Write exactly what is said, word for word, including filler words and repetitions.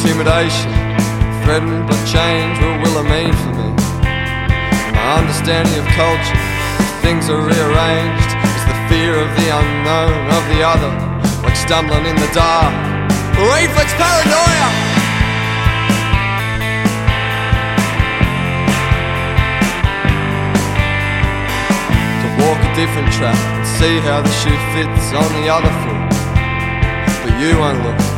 intimidation, threatened by change. What will it mean for me? My understanding of culture, if things are rearranged, is the fear of the unknown, of the other, like stumbling in the dark. Reflex paranoia! To walk a different track and see how the shoe fits on the other foot. But you won't look.